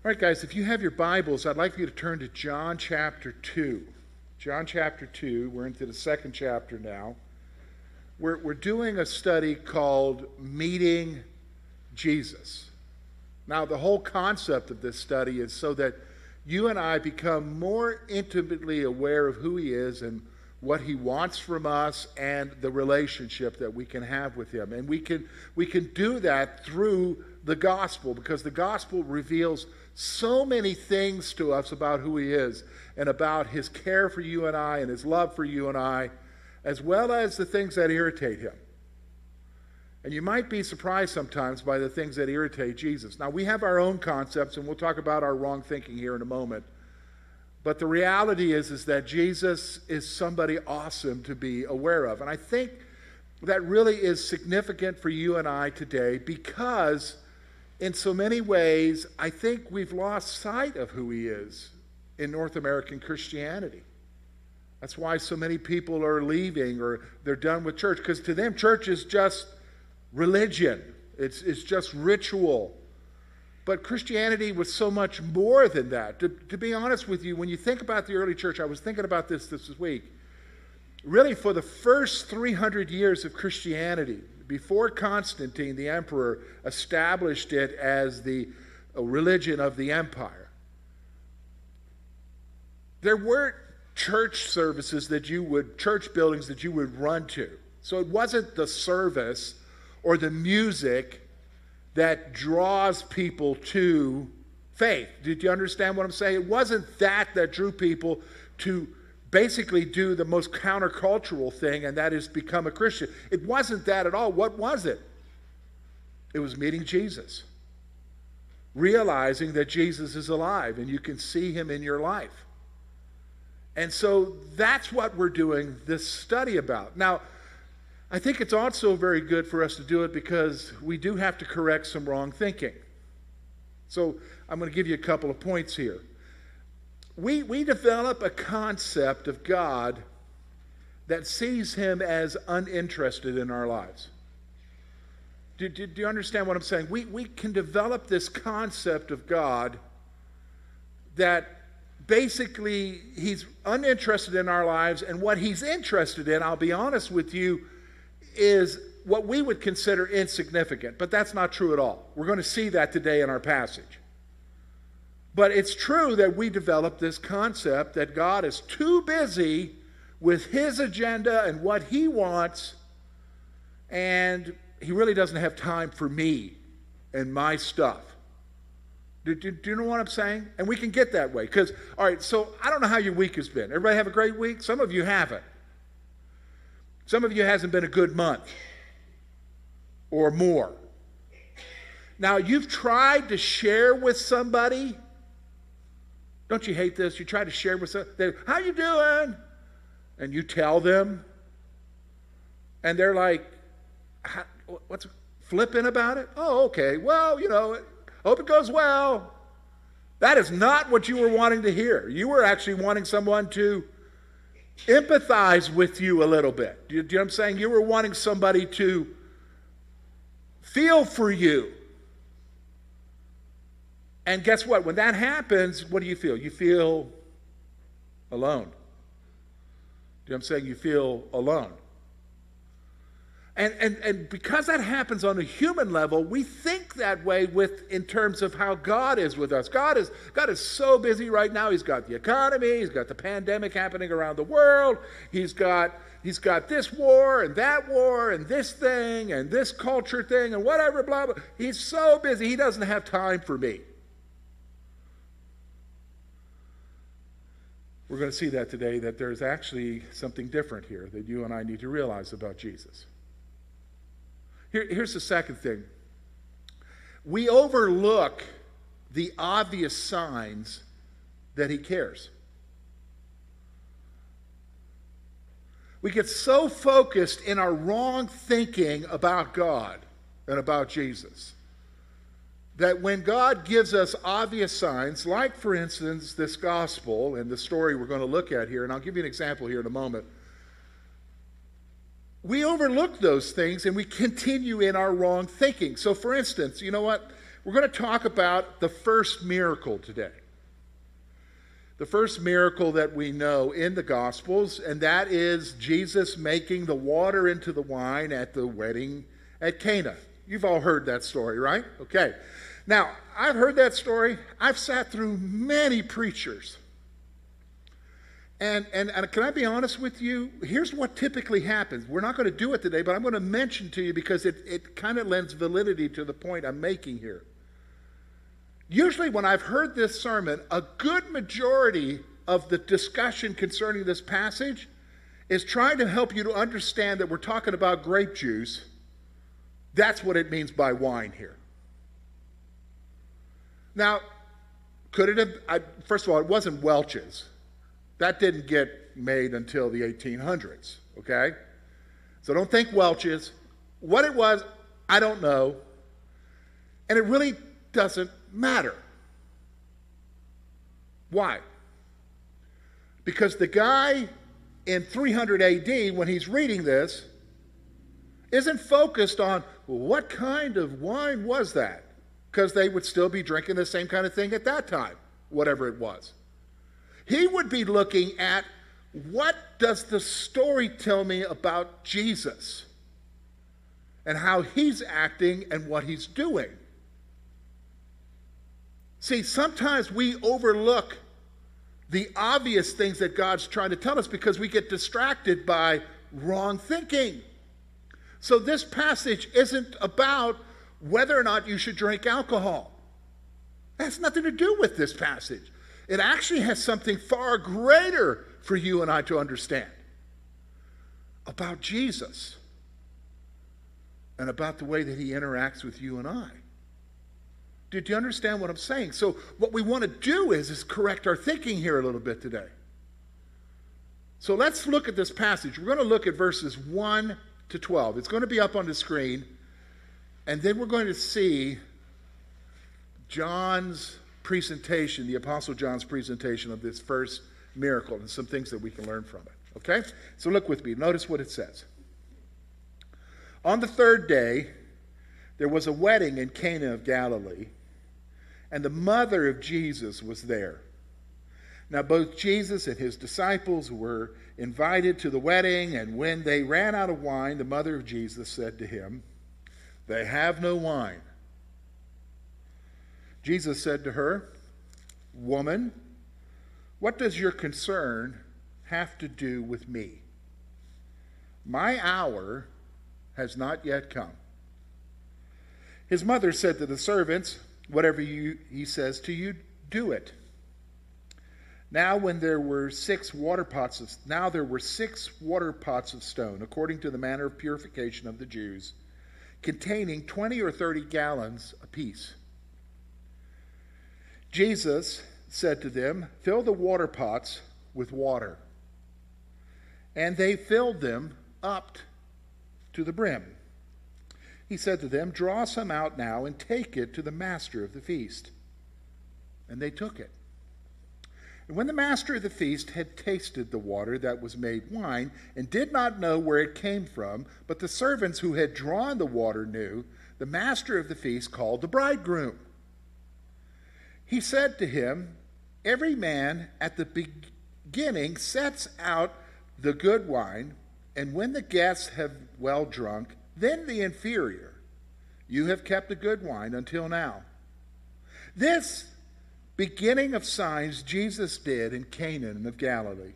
All right, guys, if you have your Bibles, I'd like you to turn to John chapter 2. John chapter 2, we're into the second chapter now. We're doing a study called Meeting Jesus. Now, the whole concept of this study is so that you and I become more intimately aware of who he is and what he wants from us and the relationship that we can have with him. And we can do that through the gospel, because the gospel reveals so many things to us about who he is and about his care for you and I and his love for you and I, as well as the things that irritate him. And you might be surprised sometimes by the things that irritate Jesus. Now, we have our own concepts, and we'll talk about our wrong thinking here in a moment. But the reality is that Jesus is somebody awesome to be aware of. And I think that really is significant for you and I today, because in so many ways, I think we've lost sight of who he is in North American Christianity. That's why so many people are leaving or they're done with church, because to them, church is just religion. It's just ritual. But Christianity was so much more than that. To be honest with you, when you think about the early church, I was thinking about this week. Really, for the first 300 years of Christianity, before Constantine, the emperor, established it as the religion of the empire, there weren't church services church buildings that you would run to. So it wasn't the service or the music that draws people to faith. Did you understand what I'm saying? It wasn't that drew people to basically do the most countercultural thing, and that is become a Christian. It wasn't that at all. What was it? It was meeting Jesus. Realizing that Jesus is alive and you can see him in your life. And so that's what we're doing this study about. Now, I think it's also very good for us to do it because we do have to correct some wrong thinking. So I'm going to give you a couple of points here. We develop a concept of God that sees him as uninterested in our lives. Do you understand what I'm saying? We can develop this concept of God that basically he's uninterested in our lives, and what he's interested in, I'll be honest with you, is what we would consider insignificant. But that's not true at all. We're going to see that today in our passage. But it's true that we develop this concept that God is too busy with his agenda and what he wants, and he really doesn't have time for me and my stuff. Do you know what I'm saying? And we can get that way. Because, all right, so I don't know how your week has been. Everybody have a great week? Some of you haven't. Some of you hasn't been a good month or more. Now, you've tried to share with somebody. Don't you hate this? You try to share with somebody. How you doing? And you tell them. And they're like, what's flipping about it? Oh, okay. Well, hope it goes well. That is not what you were wanting to hear. You were actually wanting someone to empathize with you a little bit. Do you know what I'm saying? You were wanting somebody to feel for you. And guess what? When that happens, what do you feel? You feel alone. Do you know what I'm saying? You feel alone. And because that happens on a human level, we think that way in terms of how God is with us. God is so busy right now. He's got the economy. He's got the pandemic happening around the world. He's got this war and this thing and this culture thing and whatever, blah, blah. He's so busy. He doesn't have time for me. We're going to see that today, that there's actually something different here that you and I need to realize about Jesus. Here's the second thing. We overlook the obvious signs that he cares. We get so focused in our wrong thinking about God and about Jesus that when God gives us obvious signs, like, for instance, this gospel and the story we're going to look at here, and I'll give you an example here in a moment, we overlook those things and we continue in our wrong thinking. So, for instance, you know what? We're going to talk about the first miracle today. The first miracle that we know in the Gospels, and that is Jesus making the water into the wine at the wedding at Cana. You've all heard that story, right? Okay. Now, I've heard that story. I've sat through many preachers. And can I be honest with you? Here's what typically happens. We're not going to do it today, but I'm going to mention to you because it kind of lends validity to the point I'm making here. Usually when I've heard this sermon, a good majority of the discussion concerning this passage is trying to help you to understand that we're talking about grape juice. That's what it means by wine here. Now, could it have, first of all, it wasn't Welch's. That didn't get made until the 1800s, okay? So don't think Welch's. What it was, I don't know. And it really doesn't matter. Why? Because the guy in 300 AD, when he's reading this, isn't focused on, well, what kind of wine was that? Because they would still be drinking the same kind of thing at that time, whatever it was. He would be looking at, what does the story tell me about Jesus and how he's acting and what he's doing? See, sometimes we overlook the obvious things that God's trying to tell us because we get distracted by wrong thinking. So this passage isn't about whether or not you should drink alcohol. It has nothing to do with this passage. It actually has something far greater for you and I to understand about Jesus and about the way that he interacts with you and I. Do you understand what I'm saying? So what we want to do is correct our thinking here a little bit today. So let's look at this passage. We're going to look at verses 1 to 12. It's going to be up on the screen. And then we're going to see John's presentation, the Apostle John's presentation of this first miracle and some things that we can learn from it. Okay? So look with me. Notice what it says. On the third day, there was a wedding in Cana of Galilee, and the mother of Jesus was there. Now both Jesus and his disciples were invited to the wedding, and when they ran out of wine, the mother of Jesus said to him, "They have no wine." Jesus said to her, "Woman, what does your concern have to do with me? My hour has not yet come." His mother said to the servants, "Whatever he says to you, do it." Now there were 6 water pots of stone, according to the manner of purification of the Jews, containing 20 or 30 gallons apiece. Jesus said to them, "Fill the water pots with water." And they filled them up to the brim. He said to them, "Draw some out now and take it to the master of the feast." And they took it. And when the master of the feast had tasted the water that was made wine and did not know where it came from, but the servants who had drawn the water knew, the master of the feast called the bridegroom. He said to him, "Every man at the beginning sets out the good wine, and when the guests have well drunk, then the inferior. You have kept the good wine until now." This beginning of signs Jesus did in Cana of Galilee,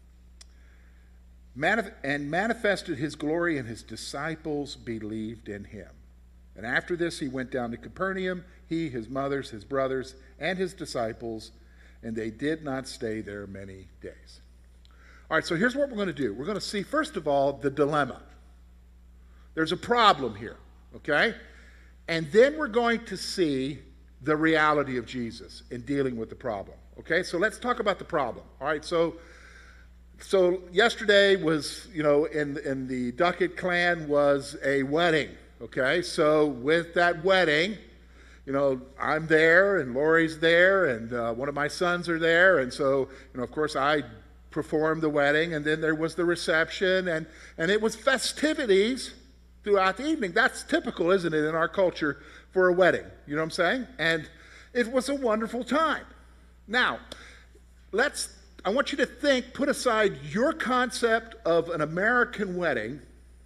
and manifested his glory, and his disciples believed in him. And after this he went down to Capernaum, he, his mothers, his brothers, and his disciples, and they did not stay there many days. All right, so here's what we're going to do. We're going to see, first of all, the dilemma. There's a problem here, okay? And then we're going to see the reality of Jesus in dealing with the problem, okay? So let's talk about the problem, all right? So yesterday was, in the Duckett clan was a wedding, okay? So with that wedding, I'm there and Lori's there and one of my sons are there. And so, of course, I performed the wedding, and then there was the reception, and it was festivities throughout the evening. That's typical, isn't it, in our culture for a wedding. You know what I'm saying? And it was a wonderful time. Now, I want you to think, put aside your concept of an American wedding,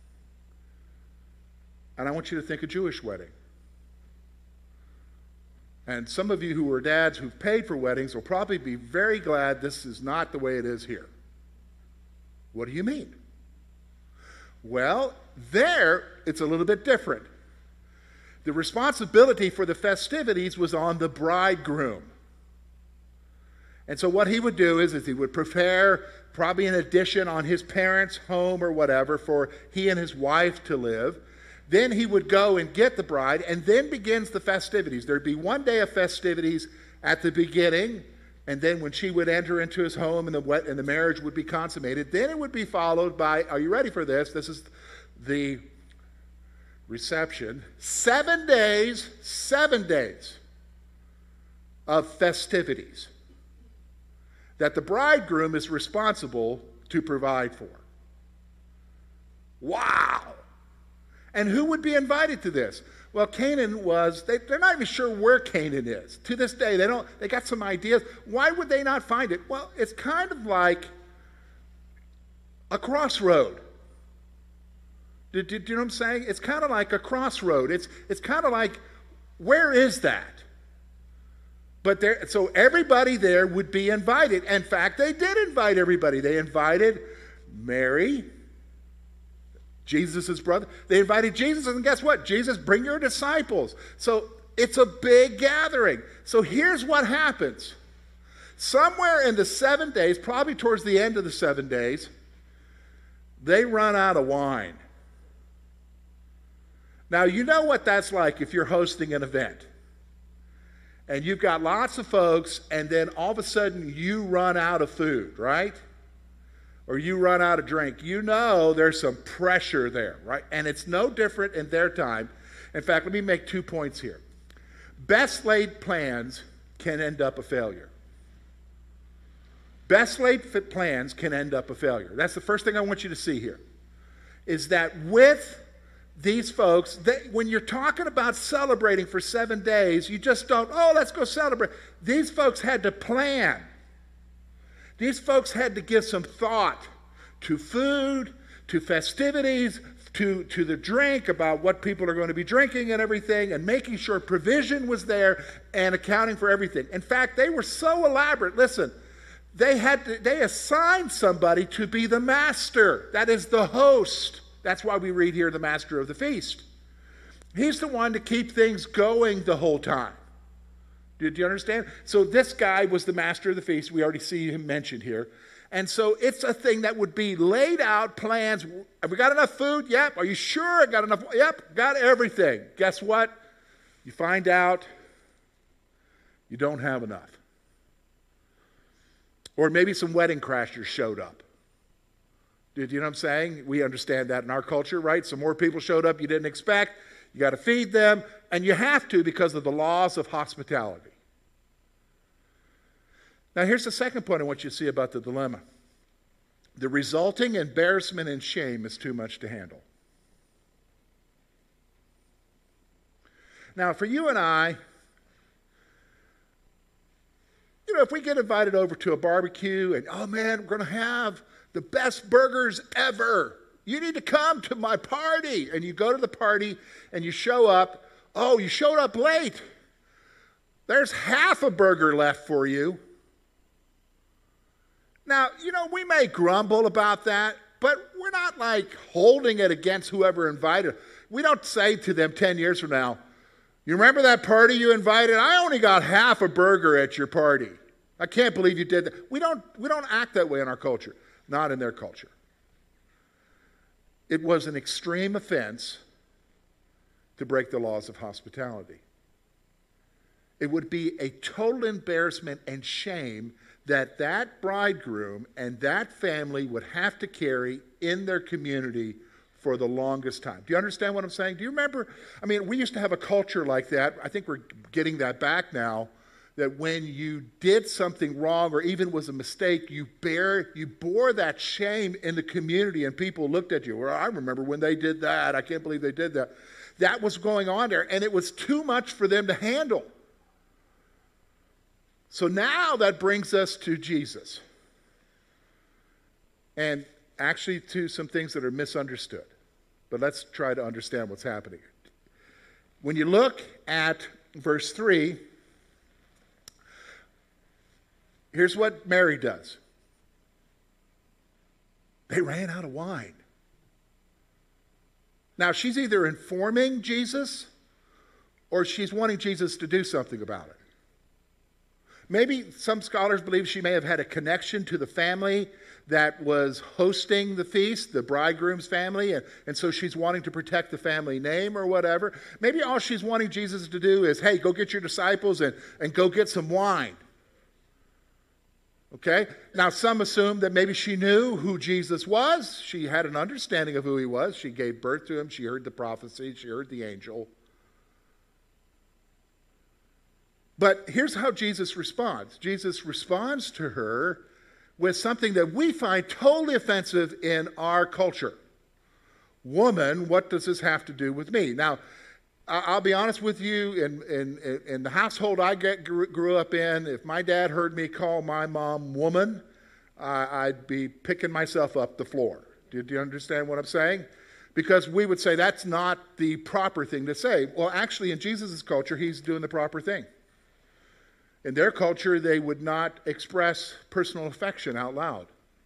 and I want you to think a Jewish wedding. And some of you who are dads who've paid for weddings will probably be very glad this is not the way it is here. What do you mean? Well, there it's a little bit different. The responsibility for the festivities was on the bridegroom. And so what he would do is he would prepare probably an addition on his parents' home or whatever for he and his wife to live. Then he would go and get the bride, and then begins the festivities. There'd be one day of festivities at the beginning, and then when she would enter into his home and the marriage would be consummated, then it would be followed by, are you ready for this? This is the reception. 7 days of festivities that the bridegroom is responsible to provide for. Wow! And who would be invited to this? Well, Canaan was, they're not even sure where Canaan is. To this day, they got some ideas. Why would they not find it? Well, it's kind of like a crossroad. Do you know what I'm saying? It's kind of like a crossroad. It's kind of like, where is that? So everybody there would be invited. In fact, they did invite everybody. They invited Mary, Jesus' brother. They invited Jesus, and guess what? Jesus, bring your disciples. So it's a big gathering. So here's what happens. Somewhere in the 7 days, probably towards the end of the 7 days, they run out of wine. Now, you know what that's like if you're hosting an event. And you've got lots of folks, and then all of a sudden you run out of food, right? Or you run out of drink. You know there's some pressure there, right? And it's no different in their time. In fact, let me make 2 points here. Best laid plans can end up a failure. Best laid plans can end up a failure. That's the first thing I want you to see here. Is that with these folks, when you're talking about celebrating for 7 days, you just don't, let's go celebrate. These folks had to plan. These folks had to give some thought to food, to festivities, to the drink, about what people are going to be drinking and everything, and making sure provision was there and accounting for everything. In fact, they were so elaborate. Listen, they assigned somebody to be the master. That is the host. That's why we read here the master of the feast. He's the one to keep things going the whole time. Did you understand? So this guy was the master of the feast. We already see him mentioned here. And so it's a thing that would be laid out, plans. Have we got enough food? Yep. Are you sure I got enough? Yep, got everything. Guess what? You find out you don't have enough. Or maybe some wedding crashers showed up. You know what I'm saying? We understand that in our culture, right? So more people showed up you didn't expect. You got to feed them, and you have to because of the laws of hospitality. Now, here's the second point I want you to see about the dilemma. The resulting embarrassment and shame is too much to handle. Now, for you and I, if we get invited over to a barbecue and, oh man, we're going to have the best burgers ever. You need to come to my party. And you go to the party and you show up. Oh, you showed up late. There's half a burger left for you. Now, we may grumble about that, but we're not like holding it against whoever invited. We don't say to them 10 years from now, you remember that party you invited? I only got half a burger at your party. I can't believe you did that. We don't act that way in our culture. Not in their culture. It was an extreme offense to break the laws of hospitality. It would be a total embarrassment and shame that bridegroom and that family would have to carry in their community for the longest time. Do you understand what I'm saying? Do you remember? We used to have a culture like that. I think we're getting that back now. That when you did something wrong or even was a mistake, you bore that shame in the community and people looked at you. Well, I remember when they did that. I can't believe they did that. that was going on there, and it was too much for them to handle. So now that brings us to Jesus. And actually to some things that are misunderstood. But let's try to understand what's happening. When you look at verse 3, here's what Mary does. They ran out of wine. Now, she's either informing Jesus or she's wanting Jesus to do something about it. Maybe some scholars believe she may have had a connection to the family that was hosting the feast, the bridegroom's family, and so she's wanting to protect the family name or whatever. Maybe all she's wanting Jesus to do is, hey, go get your disciples and go get some wine. Okay? Now, some assume that maybe she knew who Jesus was. She had an understanding of who he was. She gave birth to him. She heard the prophecy. She heard the angel. But here's how Jesus responds. Jesus responds to her with something that we find totally offensive in our culture. Woman, what does this have to do with me? Now, I'll be honest with you, in the household I grew up in, if my dad heard me call my mom woman, I'd be picking myself up the floor. Do you understand what I'm saying? Because we would say that's not the proper thing to say. Well, actually, in Jesus' culture, he's doing the proper thing. In their culture, they would not express personal affection out loud.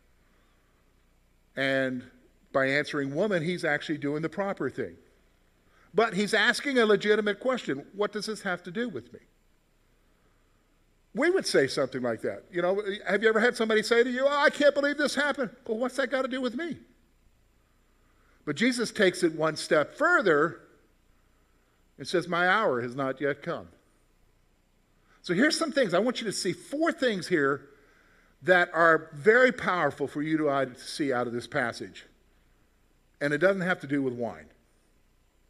And by answering woman, he's actually doing the proper thing. But he's asking a legitimate question. What does this have to do with me? We would say something like that. You know, have you ever had somebody say to you, oh, I can't believe this happened? Well, what's that got to do with me? But Jesus takes it one step further and says, my hour has not yet come. So here's some things. I want you to see 4 things here that are very powerful for you to see out of this passage. And it doesn't have to do with wine.